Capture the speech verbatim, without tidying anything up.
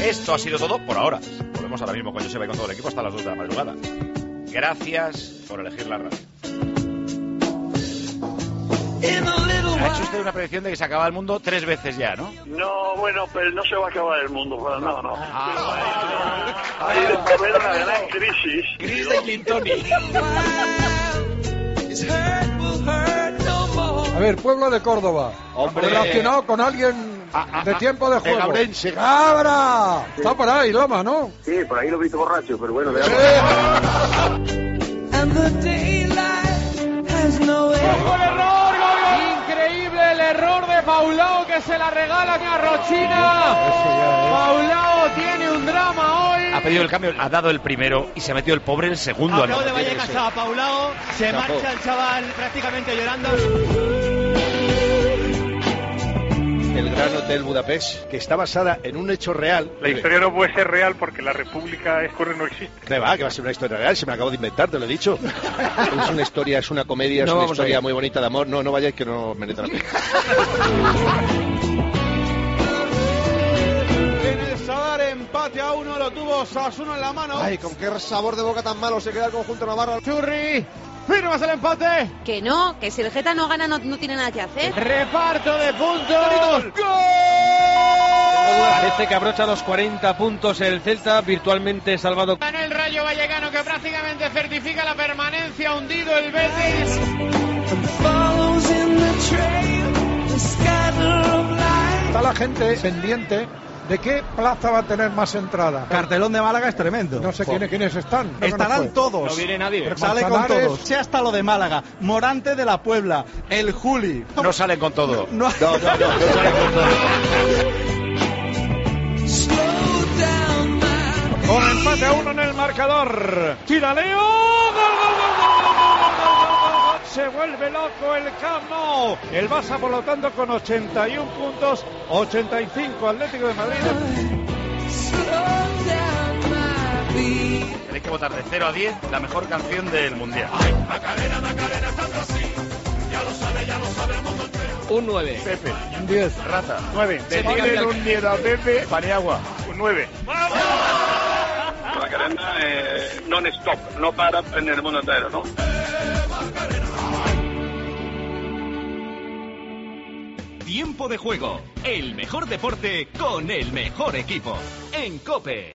Esto ha sido todo por ahora. Volvemos ahora mismo con Joseba y con todo el equipo hasta las dos de la madrugada. Gracias por elegir la radio. Ha hecho usted una predicción de que se acaba el mundo tres veces ya, ¿no? No, bueno, pero no se va a acabar el mundo, pero no, no. Ah, Hay que haber una gran crisis. Crisis de Clintoni. A ver, pueblo de Córdoba. Hombre. Relacionado con alguien Ah, de ah, tiempo de juego. Gabrense. ¡Cabra! Sí. Está por ahí, Loma, ¿no? Sí, por ahí lo he visto borracho, pero bueno, veamos. Increíble el error de Paulao, que se la regala a Rochina. Paulao tiene un drama hoy. Ha pedido el cambio, ha dado el primero y se ha metido el pobre el segundo. Acabo de Vallecas a Paulao, se Chapo. Marcha el chaval prácticamente llorando. El Gran Hotel Budapest, que está basada en un hecho real. La historia no puede ser real porque la República Escorre no existe. ¿Qué va? Que va a ser una historia real, se me acabo de inventar, te lo he dicho. Es una historia, es una comedia, no es una historia muy bonita de amor. No, no vayáis que no merece la pena. En el Sadar, empate a uno, lo tuvo Osasuna en la mano. Ay, con qué sabor de boca tan malo se queda el conjunto navarro. Churri, firmas el empate. Que no, que si el Geta no gana no, no tiene nada que hacer. Reparto de puntos. ¡Gol! Parece que abrocha los cuarenta puntos el Celta, virtualmente salvado. En el Rayo Vallecano, que prácticamente certifica la permanencia, hundido el Betis. Está la gente pendiente de qué plaza va a tener más entrada. Cartelón de Málaga es tremendo. No sé quiénes, quiénes están. No Estarán conozco. todos. No viene nadie. Sale con todos. Sea hasta lo de Málaga. Morante de la Puebla. El Juli. No salen con todo. No, No, no, no, no salen con todo. Con empate a uno en el marcador. Tira Leo. ¡Gol, gol, gol, gol, gol, gol, gol! Se vuelve loco el Camp Nou. El Barça, por lo tanto, con ochenta y uno puntos, ochenta y cinco Atlético de Madrid. Tenéis que votar de cero a diez la mejor canción del Mundial. Macarena, Macarena, tanto así. Ya lo sabe, ya lo sabe el mundo entero. Un nueve. Pepe, Un diez. Rata, nueve. le tienen un diez a Pepe, Paniagua. Un nueve. Macarena eh, non-stop, no para en el mundo entero, ¿no? Tiempo de juego, el mejor deporte con el mejor equipo. En COPE.